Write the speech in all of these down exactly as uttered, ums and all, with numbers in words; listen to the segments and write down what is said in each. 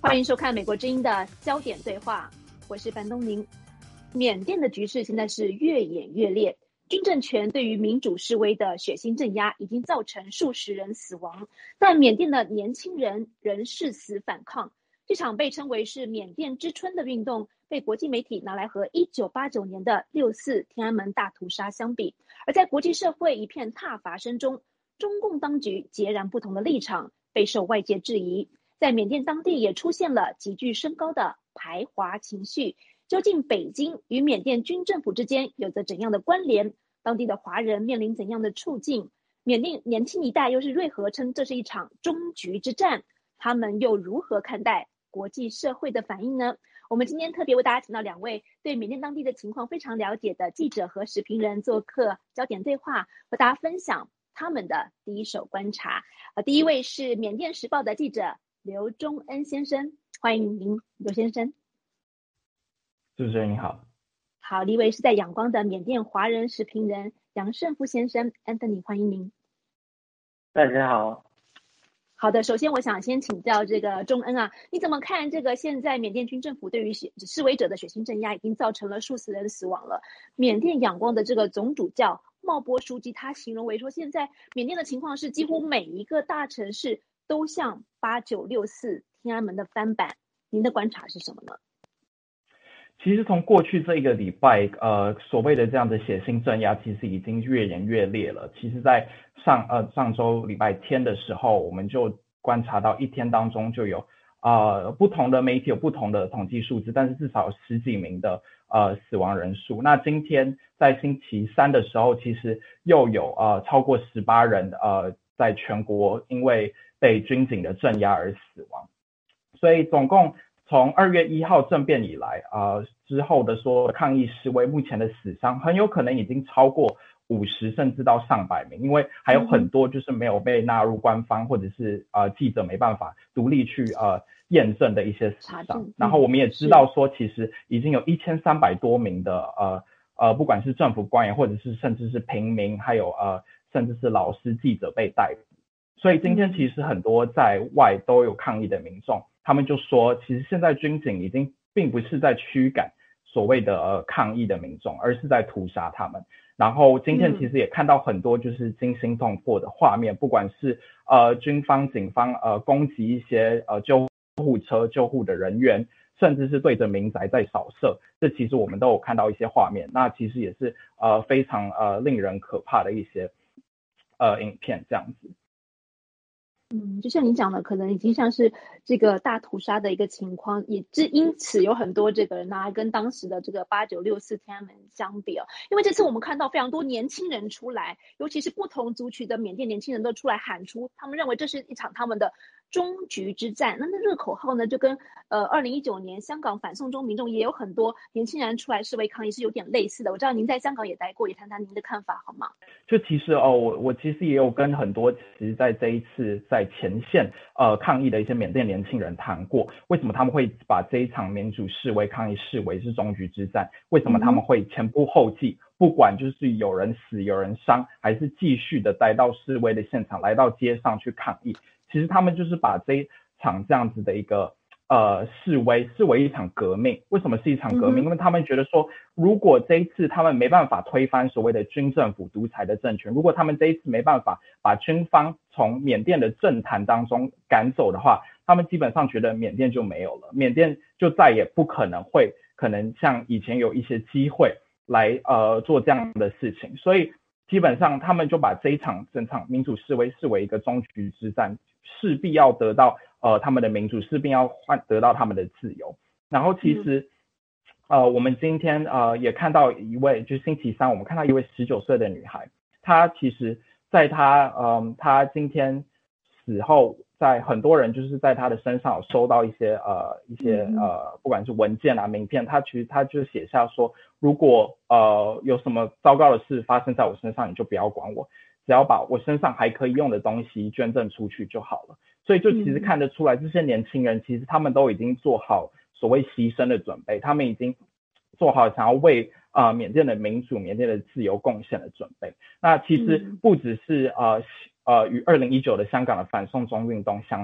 欢迎收看美国之音的焦点对话，我是樊东宁。缅甸的局势现在是越演越烈，军政权对于民主示威的血腥镇压已经造成数十人死亡，但缅甸的年轻人仍誓死反抗。这场被称为是缅甸之春的运动，被国际媒体拿来和一九八九年的六四天安门大屠杀相比，而在国际社会一片挞伐声中，中共当局截然不同的立场备受外界质疑。在缅甸当地也出现了急剧升高的排华情绪，究竟北京与缅甸军政府之间有着怎样的关联？当地的华人面临怎样的处境？缅甸年轻一代又是为何称这是一场终局之战？他们又如何看待国际社会的反应呢？我们今天特别为大家请到两位对缅甸当地的情况非常了解的记者和时评人做客焦点对话，和大家分享他们的第一手观察。呃，第一位是缅甸时报的记者刘忠恩先生，欢迎您，刘先生。 主持人你好。 好，第一位是在仰光的缅甸华人时评人杨胜富先生 Anthony， 欢迎您。 大家好。 好的，首先我想先请教这个忠恩啊，你怎么看这个现在缅甸军政府对于示威者的血腥镇压已经造成了数十人死亡了？缅甸仰光的这个总主教茂波书记他形容为说，现在缅甸的情况是几乎每一个大城市都像八九六四天安门的翻版，您的观察是什么呢？ 其实从过去这一个礼拜，呃，所谓的这样的血腥镇压，其实已经越演越烈了。其实，在上呃上周礼拜天的时候，我们就观察到一天当中就有呃不同的媒体有不同的统计数字，但是至少有十几名的呃死亡人数。那今天在星期三的时候，其实又有呃超过十八人呃在全国因为被军警的镇压而死亡，所以总共从二月一号政变以来呃之后的说抗议示威，目前的死伤很有可能已经超过五十甚至到上百名，因为还有很多就是没有被纳入官方或者是呃记者没办法独立去呃验证的一些死伤。然后我们也知道说其实已经有一千三百多名的呃呃不管是政府官员或者是甚至是平民，还有呃甚至是老师记者被逮捕。所以今天其实很多在外都有抗议的民众，他们就说其实现在军警已经并不是在驱赶所谓的、呃、抗议的民众，而是在屠杀他们。然后今天其实也看到很多就是惊心动魄的画面，不管是呃军方警方呃攻击一些呃救护车救护的人员，甚至是对着民宅在扫射，这其实我们都有看到一些画面，那其实也是呃非常呃令人可怕的一些呃影片这样子。 嗯，就像你讲的，可能已经像是这个大屠杀的一个情况，也是因此有很多这个人拿来跟当时的这个八九六四天安门相比哦。因为这次我们看到非常多年轻人出来，尤其是不同族群的缅甸年轻人都出来喊出，他们认为这是一场他们的终局之战。那那这个口号呢，就跟呃二零一九年香港反送中民众也有很多年轻人出来示威抗议是有点类似的。我知道您在香港也待过，也谈谈您的看法好吗？ 就其实哦，我我其实也有跟很多其实在这一次在前线呃抗议的一些缅甸年轻人谈过，为什么他们会把这一场民主示威抗议视为是终局之战？为什么他们会前仆后继？不管就是有人死有人伤，还是继续的待到示威的现场，来到街上去抗议。其实他们就是把这一场这样子的一个呃示威视为一场革命。为什么是一场革命？因为他们觉得说，如果这一次他们没办法推翻所谓的军政府独裁的政权，如果他们这一次没办法把军方从缅甸的政坛当中赶走的话，他们基本上觉得缅甸就没有了，缅甸就再也不可能会可能像以前有一些机会来呃做这样的事情。所以基本上他们就把这一场整场民主示威视为一个终局之战，势必要得到呃他们的民主，势必要换得到他们的自由。然后其实、嗯、呃我们今天呃也看到一位，就是星期三我们看到一位十九岁的女孩，她其实在她呃她今天死后，在很多人就是在她的身上有收到一些呃一些呃不管是文件啊名片，她其实她就写下说，如果呃有什么糟糕的事发生在我身上，你就不要管我，只要把我身上还可以用的东西捐赠出去就好了。所以就其实看得出来，这些年轻人其实他们都已经做好所谓牺牲的准备，他们已经做好想要为呃缅甸的民主、缅甸的自由贡献的准备。那其实不只是呃呃与二零一九的香港的反送中运动相比，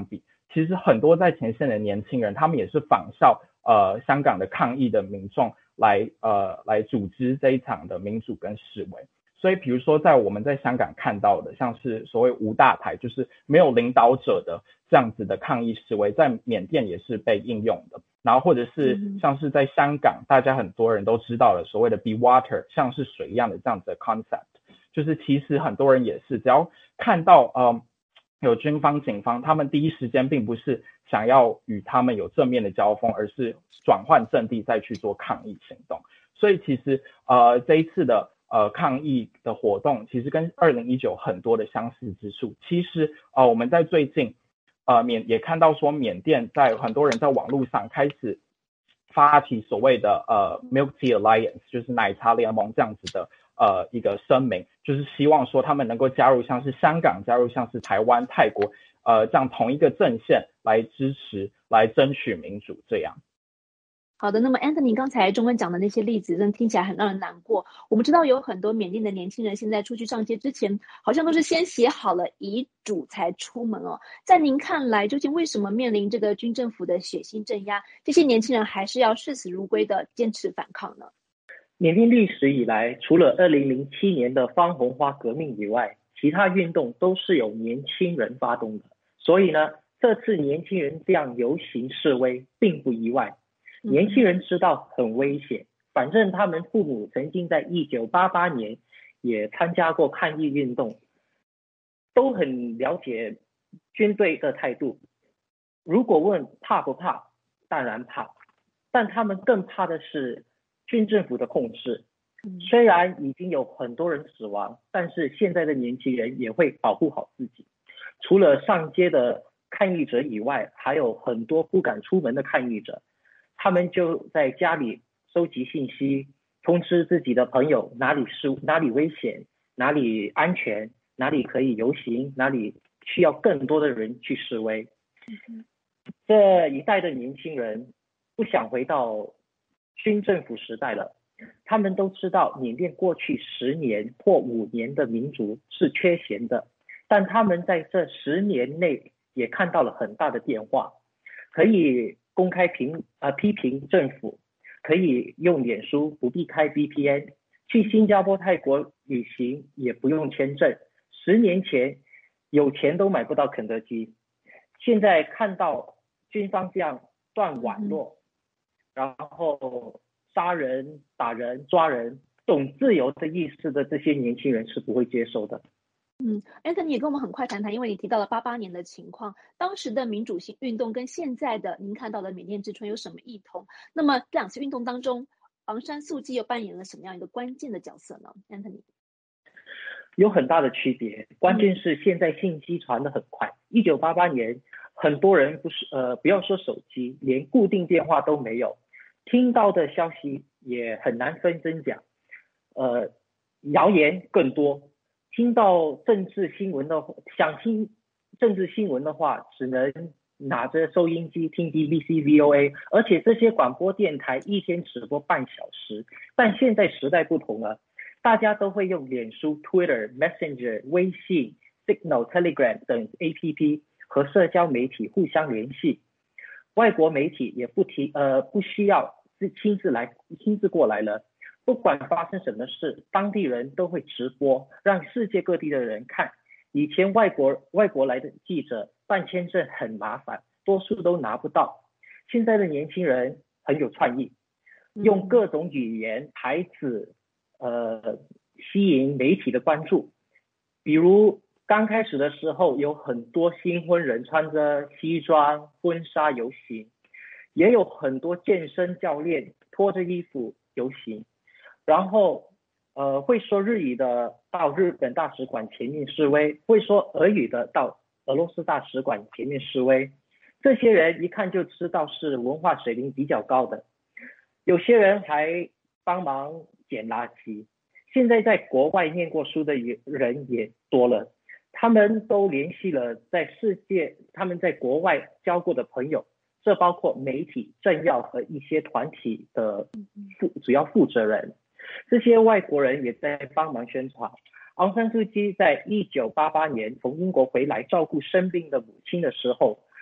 其实很多在前线的年轻人，他们也是仿效呃香港的抗议的民众来呃来组织这一场的民主跟示威。所以比如说在我们在香港看到的，像是所谓无大台，就是没有领导者的这样子的抗议示威，在缅甸也是被应用的。然后或者是像是在香港，大家很多人都知道了所谓的 be water， 像是水一样的这样子的 concept， 就是其实很多人也是只要看到呃有军方警方，他们第一时间并不是想要与他们有正面的交锋，而是转换阵地再去做抗议行动。所以其实呃这一次的呃抗议的活动其实跟二零一九很多的相似之处。其实呃我们在最近呃缅也看到说缅甸在很多人在网络上开始发起所谓的呃 Milk Tea Alliance， 就是奶茶联盟这样子的呃一个声明，就是希望说他们能够加入像是香港、加入像是台湾、泰国呃这样同一个阵线来支持、来争取民主这样。 好的，那么 Anthony 刚才中文讲的那些例子真的听起来很让人难过。我们知道有很多缅甸的年轻人现在出去上街之前好像都是先写好了遗嘱才出门哦。在您看来，究竟为什么面临这个军政府的血腥镇压，这些年轻人还是要视死如归的坚持反抗呢？ 缅甸历史以来，除了二零零七年的番红花革命以外，其他运动都是由年轻人发动的。所以呢，这次年轻人这样游行示威并不意外。年轻人知道很危险，反正他们父母曾经在一九八八年也参加过抗议运动，都很了解军队的态度。如果问怕不怕，当然怕，但他们更怕的是军政府的控制。虽然已经有很多人死亡，但是现在的年轻人也会保护好自己。除了上街的抗议者以外，还有很多不敢出门的抗议者，他们就在家里收集信息，通知自己的朋友哪里是哪里危险，哪里安全，哪里可以游行，哪里需要更多的人去示威。这一代的年轻人不想回到军政府时代了，他们都知道缅甸过去十年或五年的民主是缺陷的，但他们在这十年内也看到了很大的变化，可以公开评呃批评政府，可以用脸书不必开 V P N， 去新加坡、泰国旅行也不用签证。十年前有钱都买不到肯德基，现在看到军方这样断网络，然后杀人、打人、抓人，懂自由的意思的这些年轻人是不会接受的。 嗯 Anthony 也跟我们很快谈谈，因为你提到了八八年的情况，当时的民主性运动跟现在的您看到的缅甸之春有什么异同？那么这两次运动当中，昂山素季又扮演了什么样一个关键的角色呢 ？Anthony 有很大的区别，关键是现在信息传得很快。一九八八年，很多人不是呃，不要说手机，连固定电话都没有，听到的消息也很难分真假，呃，谣言更多。听到政治新闻的想听政治新闻的话，只能拿着收音机听 B B C、V O A， 而且这些广播电台一天只播半小时。但现在时代不同了，大家都会用脸书、Twitter、Messenger、微信、Signal、Telegram 等 A P P 和社交媒体互相联系。外国媒体也不提呃不需要亲自来亲自过来了。不管发生什么事，当地人都会直播，让世界各地的人看。以前外国外国来的记者办签证很麻烦，多数都拿不到。现在的年轻人很有创意，用各种语言牌子呃吸引媒体的关注。比如刚开始的时候，有很多新婚人穿着西装婚纱游行，也有很多健身教练拖着衣服游行。然后呃，会说日语的到日本大使馆前面示威，会说俄语的到俄罗斯大使馆前面示威。这些人一看就知道是文化水平比较高的，有些人还帮忙捡垃圾。现在在国外念过书的人也多了，他们都联系了在世界他们在国外交过的朋友，这包括媒体、政要和一些团体的负主要负责人。这些外国人也在帮忙宣传。昂山素季在一九八八年从英国回来照顾生病的母亲的时候，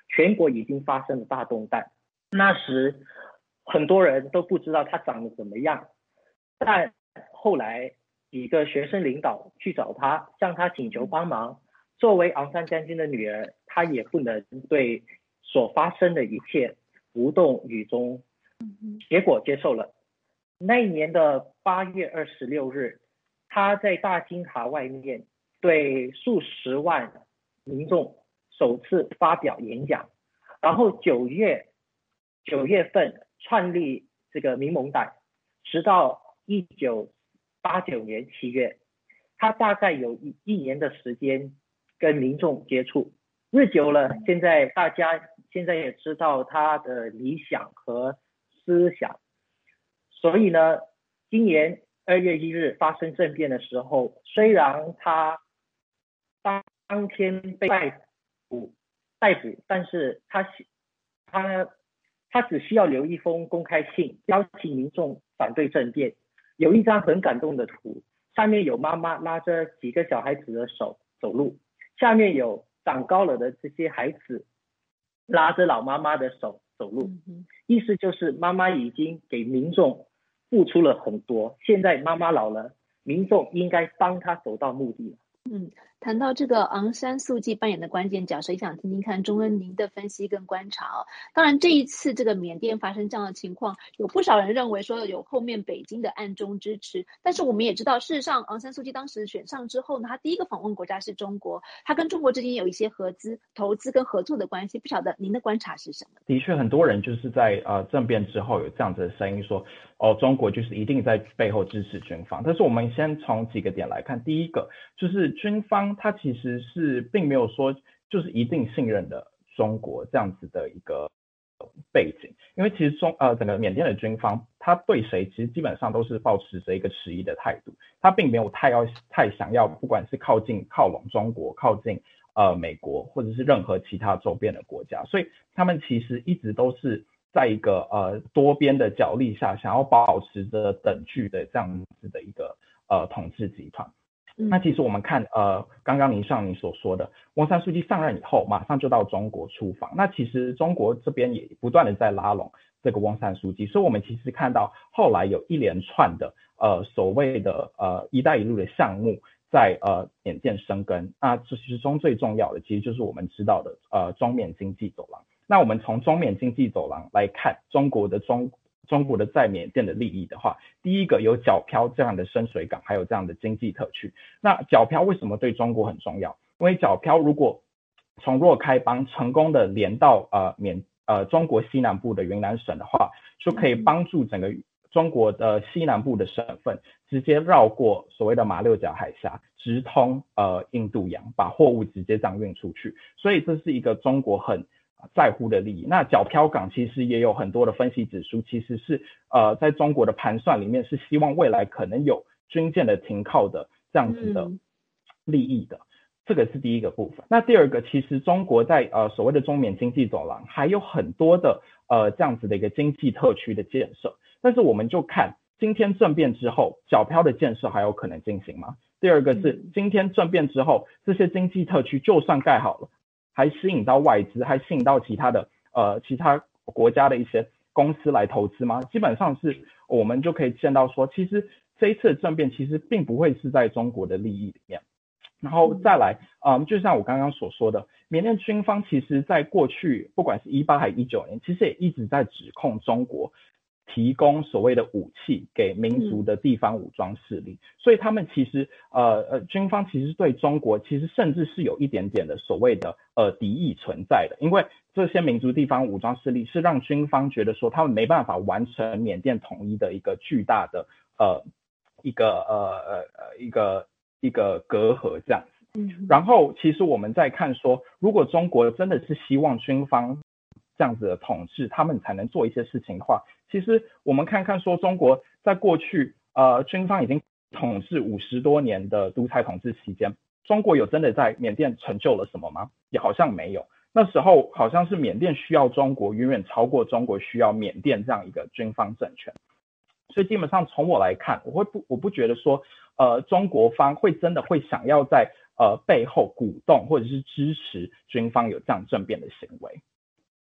全国已经发生了大动荡。那时很多人都不知道他长得怎么样，但后来几个学生领导去找他，向他请求帮忙。作为昂山将军的女儿，她也不能对所发生的一切无动于衷，结果接受了。那一年的八月二十六日，他在大金塔外面对数十万民众首次发表演讲，然后九月九月份创立这个民盟党，直到一九八九年七月，他大概有一一年的时间跟民众接触。日久了，现在大家现在也知道他的理想和思想，所以呢，今年二月一日发生政变的时候，虽然他当当天被逮捕逮捕，但是他他他只需要留一封公开信，邀请民众反对政变。有一张很感动的图，上面有妈妈拉着几个小孩子的手走路，下面有长高了的这些孩子拉着老妈妈的手走路，意思就是妈妈已经给民众付出了很多，现在妈妈老了，民众应该帮她走到目的了。 嗯，谈到这个昂山素季扮演的关键角色，也想听听看钟恩您的分析跟观察哦。当然，这一次这个缅甸发生这样的情况，有不少人认为说有后面北京的暗中支持，但是我们也知道，事实上昂山素季当时选上之后呢，他第一个访问国家是中国，他跟中国之间有一些合资、投资跟合作的关系，不晓得您的观察是什么？ 的确，很多人就是在呃政变之后有这样子的声音说，哦，中国就是一定在背后支持军方。但是我们先从几个点来看，第一个就是军方他其实是并没有说就是一定信任的中国这样子的一个背景，因为其实中呃整个缅甸的军方，他对谁其实基本上都是抱持着一个迟疑的态度，他并没有太要太想要，不管是靠近靠拢中国，靠近呃美国或者是任何其他周边的国家，所以他们其实一直都是在一个呃多边的角力下，想要保持着等距的这样子的一个呃统治集团。那其实我们看呃刚刚您像你所说的，翁山书记上任以后马上就到中国出访，那其实中国这边也不断的在拉拢这个翁山书记，所以我们其实看到后来有一连串的呃所谓的呃一带一路的项目在呃缅甸生根，那这其中最重要的其实就是我们知道的呃中缅经济走廊。那我们从中缅经济走廊来看中国的中中国的在缅甸的利益的话，第一个有皎漂这样的深水港，还有这样的经济特区。那皎漂为什么对中国很重要？因为皎漂如果从若开邦成功的连到呃缅呃中国西南部的云南省的话，就可以帮助整个中国的西南部的省份直接绕过所谓的马六甲海峡，直通呃印度洋，把货物直接这样运出去。所以这是一个中国很在乎的利益。那皎漂港其实也有很多的分析指出，其实是呃在中国的盘算里面是希望未来可能有军舰的停靠的这样子的利益的。嗯，这个是第一个部分。那第二个，其实中国在呃所谓的中缅经济走廊还有很多的呃这样子的一个经济特区的建设，但是我们就看今天政变之后皎漂的建设还有可能进行吗？第二个是今天政变之后这些经济特区就算盖好了，还吸引到外资，还吸引到其他的呃其他国家的一些公司来投资吗？基本上是我们就可以见到说，其实这一次的政变其实并不会是在中国的利益里面。然后再来，嗯，就像我刚刚所说的，缅甸军方其实在过去不管是一八还是一九年，其实也一直在指控中国提供所谓的武器给民族的地方武装势力，嗯，所以他们其实呃呃军方其实对中国其实甚至是有一点点的所谓的呃敌意存在的，因为这些民族地方武装势力是让军方觉得说他们没办法完成缅甸统一的一个巨大的呃一个呃呃呃一个一个隔阂这样子。嗯，然后其实我们在看说，如果中国真的是希望军方这样子的统治，他们才能做一些事情的话，其实我们看看说中国在过去呃军方已经统治五十多年的独裁统治期间，中国有真的在缅甸成就了什么吗？也好像没有。那时候好像是缅甸需要中国远远超过中国需要缅甸这样一个军方政权。所以基本上从我来看，我会不我不觉得说呃中国方会真的会想要在呃背后鼓动或者是支持军方有这样政变的行为。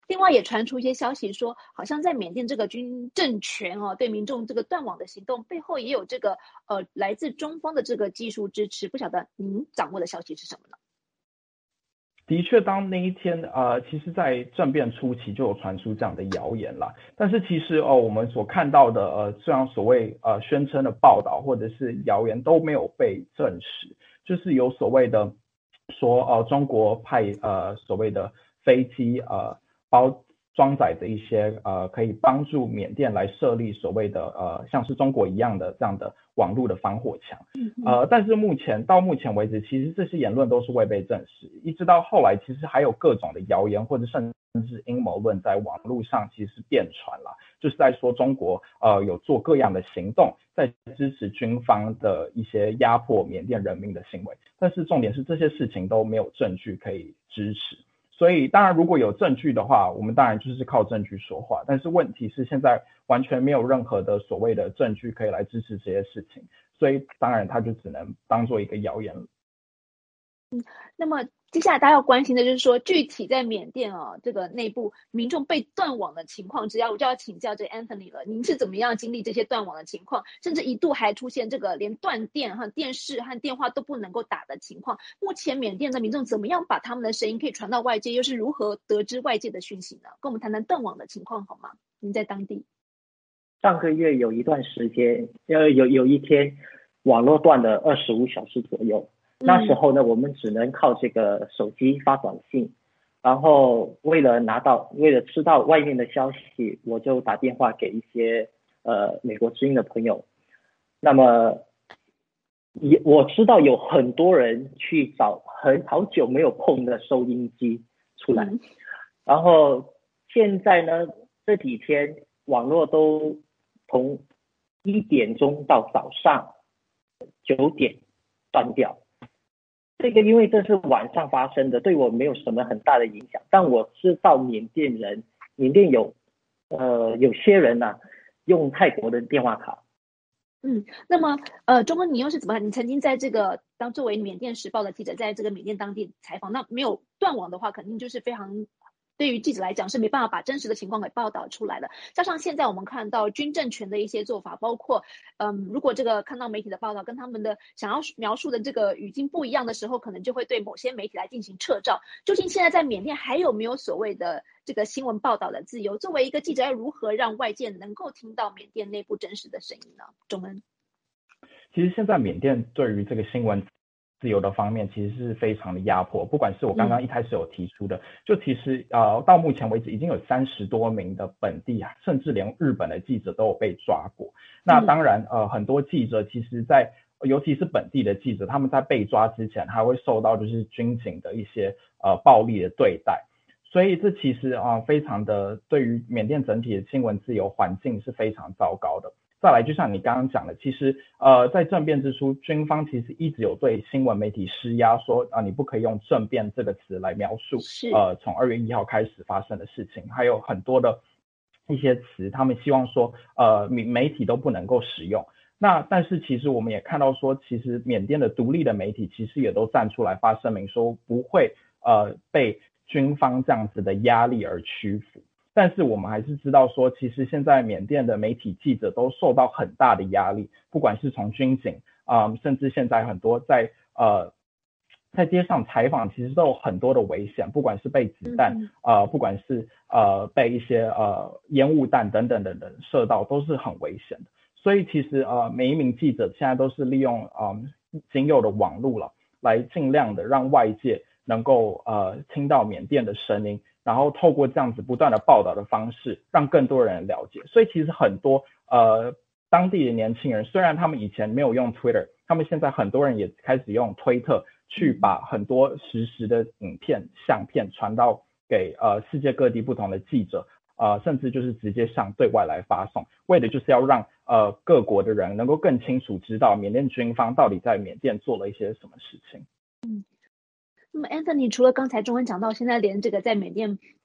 另外也传出一些消息说，好像在缅甸这个军政权哦，对民众这个断网的行动背后也有这个呃来自中方的这个技术支持，不晓得您掌握的消息是什么呢？ 的确，当那一天，呃，其实，在政变初期就有传出这样的谣言啦。但是其实，哦，我们所看到的，呃，这样所谓呃宣称的报道或者是谣言都没有被证实，就是有所谓的说，呃，中国派呃所谓的飞机，呃，包装载着一些呃可以帮助缅甸来设立所谓的呃像是中国一样的这样的网络的防火墙。呃，但是目前到目前为止，其实这些言论都是未被证实，一直到后来，其实还有各种的谣言或者甚至阴谋论在网络上其实遍传了，就是在说中国呃有做各样的行动，在支持军方的一些压迫缅甸人民的行为，但是重点是这些事情都没有证据可以支持。所以当然如果有证据的话，我们当然就是靠证据说话，但是问题是现在完全没有任何的所谓的证据可以来支持这些事情，所以当然它就只能当做一个谣言了。 嗯，那么接下来大家要关心的就是说，具体在缅甸哦这个内部民众被断网的情况之下，我就要请教这 Anthony 了，您是怎么样经历这些断网的情况，甚至一度还出现这个连断电和电视和电话都不能够打的情况。目前缅甸的民众怎么样把他们的声音可以传到外界，又是如何得知外界的讯息呢？跟我们谈谈断网的情况好吗？您在当地？ 上个月有一段时间，呃，有有一天网络断了二十五小时左右。那时候呢，我们只能靠这个手机发短信，然后为了拿到，为了知道外面的消息，我就打电话给一些呃美国之音的朋友。那么也我知道有很多人去找很好久没有碰的收音机出来，嗯、然后现在呢这几天网络都从一点钟到早上九点断掉。这个因为这是晚上发生的，对我没有什么很大的影响。但我知道缅甸人，缅甸有呃有些人呢、啊、用泰国的电话卡。 嗯，那么呃，中文你又是怎么？你曾经在这个当作为缅甸时报的记者，在这个缅甸当地采访，那没有断网的话，肯定就是非常。对于记者来讲是没办法把真实的情况给报道出来的，加上现在我们看到军政权的一些做法，包括嗯，如果这个看到媒体的报道跟他们的想要描述的这个语境不一样的时候，可能就会对某些媒体来进行撤照。究竟现在在缅甸还有没有所谓的这个新闻报道的自由？作为一个记者，要如何让外界能够听到缅甸内部真实的声音呢？钟恩， 其实现在缅甸对于这个新闻自由的方面其实是非常的压迫，不管是我刚刚一开始有提出的，嗯、就其实呃到目前为止已经有三十多名的本地甚至连日本的记者都有被抓过。那当然呃很多记者其实在尤其是本地的记者，他们在被抓之前还会受到就是军警的一些呃暴力的对待，所以这其实啊、呃、非常的对于缅甸整体的新闻自由环境是非常糟糕的。再来，就像你刚刚讲的，其实呃，在政变之初，军方其实一直有对新闻媒体施压，说啊、呃，你不可以用政变这个词来描述，呃，从二月一号开始发生的事情，还有很多的一些词，他们希望说，呃，媒体都不能够使用。那但是其实我们也看到说，其实缅甸的独立的媒体其实也都站出来发声明说，不会呃被军方这样子的压力而屈服。但是我们还是知道说，其实现在缅甸的媒体记者都受到很大的压力，不管是从军警啊、呃，甚至现在很多在呃在街上采访，其实都有很多的危险，不管是被子弹呃，不管是呃被一些呃烟雾弹等等等等射到，都是很危险的。所以其实呃每一名记者现在都是利用呃仅有的网络了，来尽量的让外界能够呃听到缅甸的声音。然后透过这样子不断的报道的方式，让更多人了解。所以其实很多呃当地的年轻人，虽然他们以前没有用 Twitter， 他们现在很多人也开始用推特去把很多实时的影片、相片传到给呃世界各地不同的记者，呃甚至就是直接向对外来发送，为的就是要让呃各国的人能够更清楚知道缅甸军方到底在缅甸做了一些什么事情。 嗯。那么 Anthony 除了刚才钟恩讲到，现在连这个在缅甸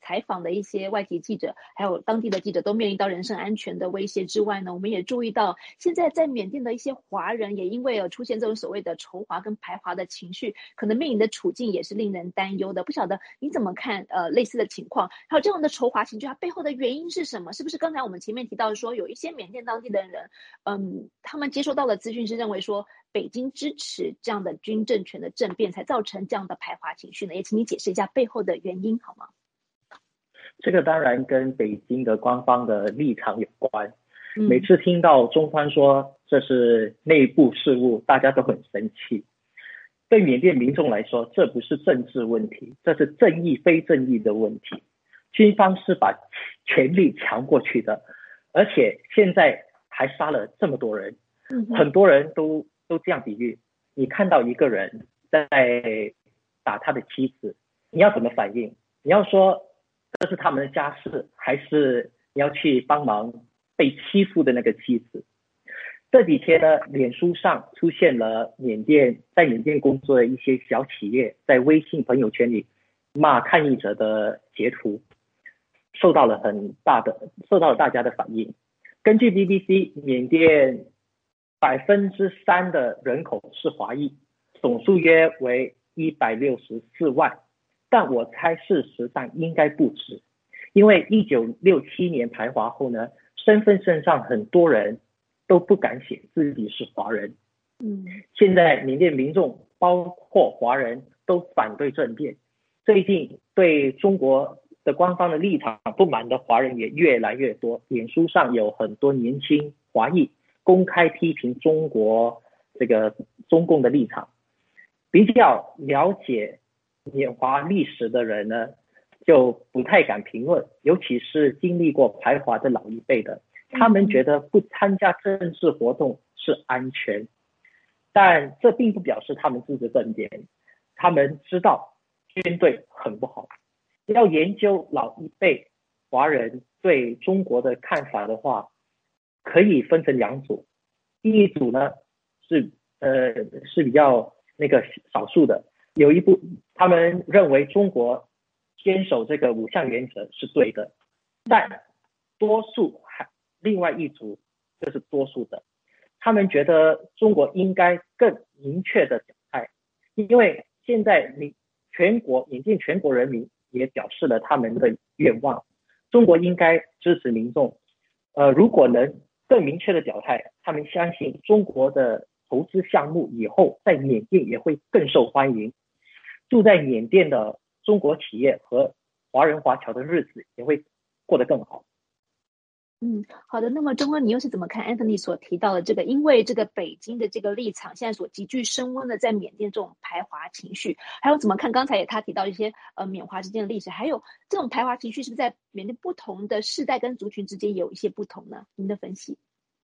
采访的一些外籍记者，还有当地的记者都面临到人身安全的威胁之外呢，我们也注意到现在在缅甸的一些华人也因为有出现这种所谓的仇华跟排华的情绪，可能面临的处境也是令人担忧的。不晓得你怎么看呃类似的情况，还有这样的仇华情绪它背后的原因是什么？是不是刚才我们前面提到说有一些缅甸当地的人，嗯，他们接收到的资讯是认为说北京支持这样的军政权的政变，才造成这样的排华情绪呢？也请你解释一下背后的原因好吗？ 这个当然跟北京的官方的立场有关。 嗯、 每次听到中方说这是内部事务，大家都很生气。对缅甸民众来说，这不是政治问题，这是正义非正义的问题。军方是把权力抢过去的，而且现在还杀了这么多人。 嗯、 很多人都都这样比喻，你看到一个人在打他的妻子，你要怎么反应？你要说这是他们的家事，还是你要去帮忙被欺负的那个妻子？这几天呢，脸书上出现了缅甸在缅甸工作的一些小企业在微信朋友圈里骂抗议者的截图，受到了很大的受到了大家的反应。根据 B B C， 缅甸百分之三的人口是华裔，总数约为一百六十四万，但我猜事实上应该不止，因为一九六七年排华后呢，身份证上很多人都不敢写自己是华人。 嗯， 现在缅甸民众包括华人都反对政变，最近对中国的官方的立场不满的华人也越来越多，脸书上有很多年轻华裔公开批评中国这个中共的立场。比较了解缅华历史的人呢，就不太敢评论，尤其是经历过排华的老一辈的，他们觉得不参加政治活动是安全，但这并不表示他们支持政变。他们知道军队很不好。要研究老一辈华人对中国的看法的话，可以分成两组。第一组呢是呃是比较那个少数的，有一部他们认为中国坚守这个五项原则是对的，但多数还另外一组就是多数的，他们觉得中国应该更明确的表态，因为现在你全国缅甸全国人民也表示了他们的愿望，中国应该支持民众。呃，如果能更明确的表态，他们相信中国的投资项目以后在缅甸也会更受欢迎，住在缅甸的中国企业和华人华侨的日子也会过得更好。 嗯，好的。那么钟哥，你又是怎么看 Anthony 所提到的这个，因为这个北京的这个立场现在所急剧升温的在缅甸这种排华情绪，还有怎么看刚才也他提到一些呃缅华之间的历史，还有这种排华情绪是不是在缅甸不同的世代跟族群之间也有一些不同呢？您的分析？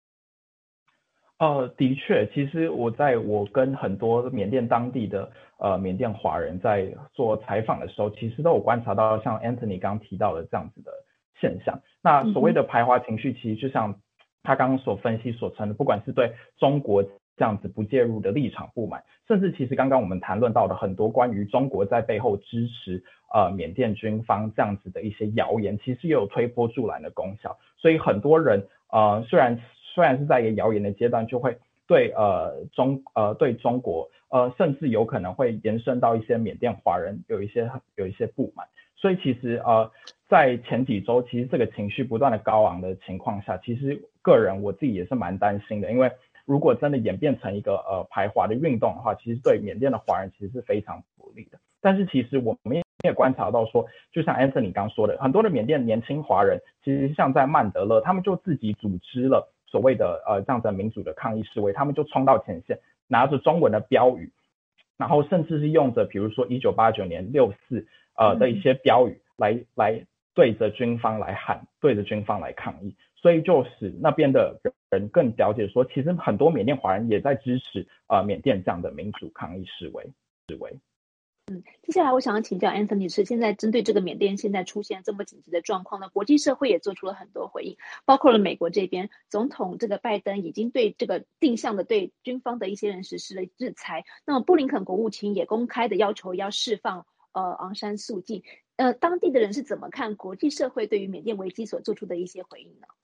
呃，的确，其实我在我跟很多缅甸当地的呃缅甸华人在做采访的时候，其实都有观察到像 Anthony 刚提到的这样子的现象。那所谓的排华情绪，其实就像他刚刚所分析所称的，不管是对中国这样子不介入的立场不满，甚至其实刚刚我们谈论到的很多关于中国在背后支持呃缅甸军方这样子的一些谣言，其实也有推波助澜的功效。所以很多人呃虽然虽然是在一个谣言的阶段，就会对呃中呃对中国呃甚至有可能会延伸到一些缅甸华人有一些有一些不满。所以其实呃在前几周，其实这个情绪不断的高昂的情况下，其实个人我自己也是蛮担心的，因为如果真的演变成一个呃排华的运动的话，其实对缅甸的华人其实是非常不利的。但是其实我们也观察到说，就像 Anthony 刚说的，很多的缅甸年轻华人，其实像在曼德勒，他们就自己组织了所谓的呃这样子民主的抗议示威，他们就冲到前线，拿着中文的标语，然后甚至是用着比如说一九八九年六四呃的一些标语来来对着军方来喊，对着军方来抗议，所以就使那边的人更了解说，其实很多缅甸华人也在支持呃缅甸这样的民主抗议示威示威。 嗯，接下来我想要请教 Anthony 是，现在针对这个缅甸现在出现这么紧急的状况呢，国际社会也做出了很多回应，包括了美国这边总统这个拜登已经对这个定向的对军方的一些人实施了制裁，那么布林肯国务卿也公开的要求要释放呃昂山素季。呃，当地的人是怎么看国际社会对于缅甸危机所做出的一些回应呢？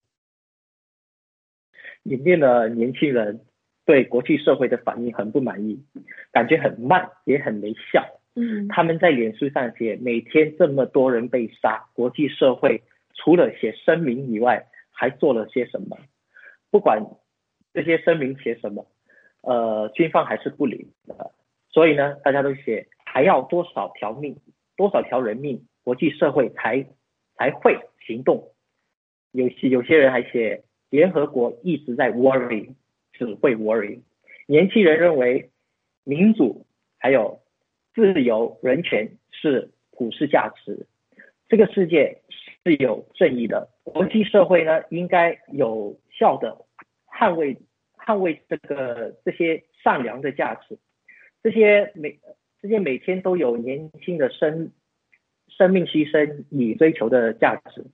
缅甸的年轻人对国际社会的反应很不满意，感觉很慢，也很没效。 嗯， 他们在脸书上写，每天这么多人被杀，国际社会除了写声明以外，还做了些什么？不管这些声明写什么，呃，军方还是不理的。所以呢，大家都写还要多少条命，多少条人命，国际社会才才会行动。有些有些人还写，联合国一直在 worry， 只会 worry。年轻人认为民主还有自由人权是普世价值，这个世界是有正义的，国际社会呢应该有效的捍卫捍卫这个这些善良的价值，这些每这些每天都有年轻的生生命牺牲以追求的价值。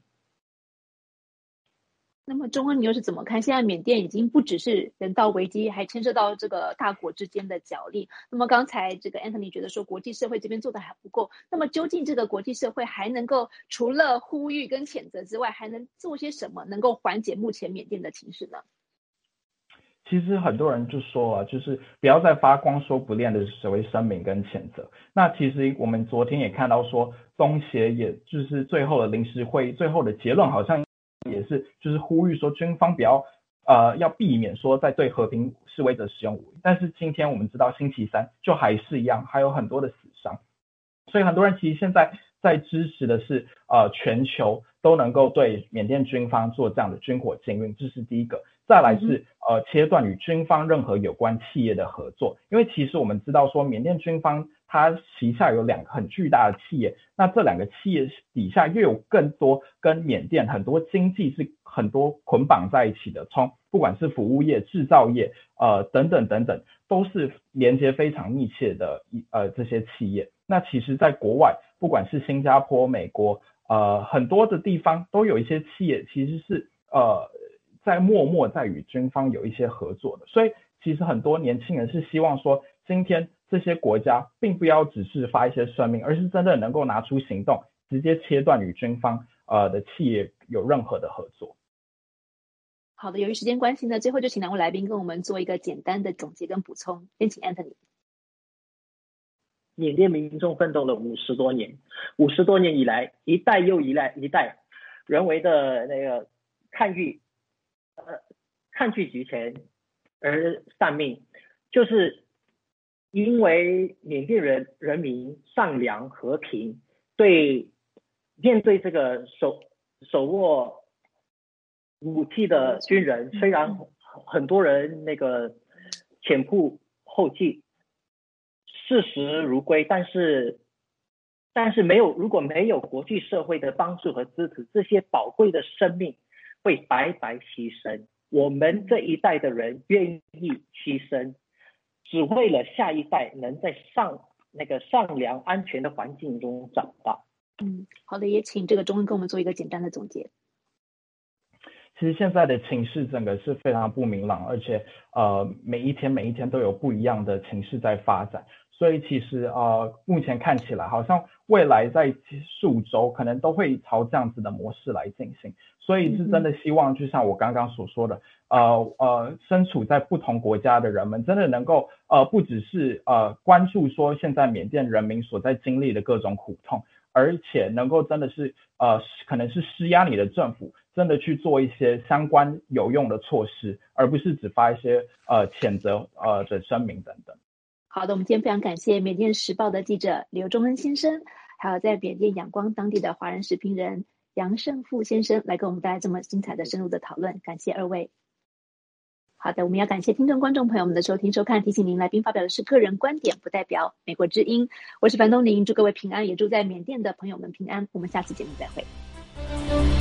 那么钟恩，你又是怎么看？现在缅甸已经不只是人道危机，还牵涉到这个大国之间的角力。那么刚才这个 Anthony 觉得说国际社会这边做的还不够，那么究竟这个国际社会还能够除了呼吁跟谴责之外，还能做些什么能够缓解目前缅甸的情势呢？ 其实很多人就说啊，就是不要再发光说不练的所谓声明跟谴责。那其实我们昨天也看到说，东协也就是最后的临时会议，最后的结论好像也是就是呼吁说军方不要呃要避免说在对和平示威者使用武力。但是今天我们知道星期三就还是一样，还有很多的死伤。所以很多人其实现在在支持的是呃全球都能够对缅甸军方做这样的军火禁运，这是第一个。再来是呃切断与军方任何有关企业的合作，因为其实我们知道说缅甸军方它旗下有两个很巨大的企业，那这两个企业底下又有更多跟缅甸很多经济是很多捆绑在一起的，从不管是服务业、制造业呃等等等等，都是连接非常密切的呃这些企业。那其实在国外不管是新加坡、美国呃很多的地方都有一些企业其实是呃在默默在与军方有一些合作的。所以其实很多年轻人是希望说今天这些国家并不要只是发一些声明，而是真的能够拿出行动，直接切断与军方呃的企业有任何的合作。 好的，由于时间关系呢，最后就请两位来宾跟我们做一个简单的总结跟补充。先请 Anthony。 缅甸民众奋斗了五十多年，五十多年以来，一代又一代一代人为的那个抗拒，呃，抗拒集权而丧命，就是因为缅甸人人民善良和平，对面对这个手手握武器的军人，虽然很多人那个前仆后继，视死如归，但是但是没有如果没有国际社会的帮助和支持，这些宝贵的生命会白白牺牲。我们这一代的人愿意牺牲，只为了下一代能在上那个善良安全的环境中长大。 嗯，好的，也请这个钟恩跟我们做一个简单的总结。 其实现在的情势整个是非常不明朗，而且呃每一天每一天都有不一样的情势在发展，所以其实呃目前看起来好像未来在数周可能都会朝这样子的模式来进行，所以是真的希望就像我刚刚所说的，呃呃身处在不同国家的人们真的能够呃不只是呃关注说现在缅甸人民所在经历的各种苦痛，而且能够真的是呃可能是施压你的政府真的去做一些相关有用的措施，而不是只发一些呃谴责呃的声明等等。 好的，我们今天非常感谢缅甸时报的记者刘钟恩先生，还有在缅甸仰光当地的华人时评人杨胜富先生来跟我们带来这么精彩的深入的讨论，感谢二位。好的，我们要感谢听众观众朋友们的收听收看，提醒您来宾发表的是个人观点，不代表美国之音。我是樊东宁，祝各位平安，也祝在缅甸的朋友们平安。我们下次节目再会。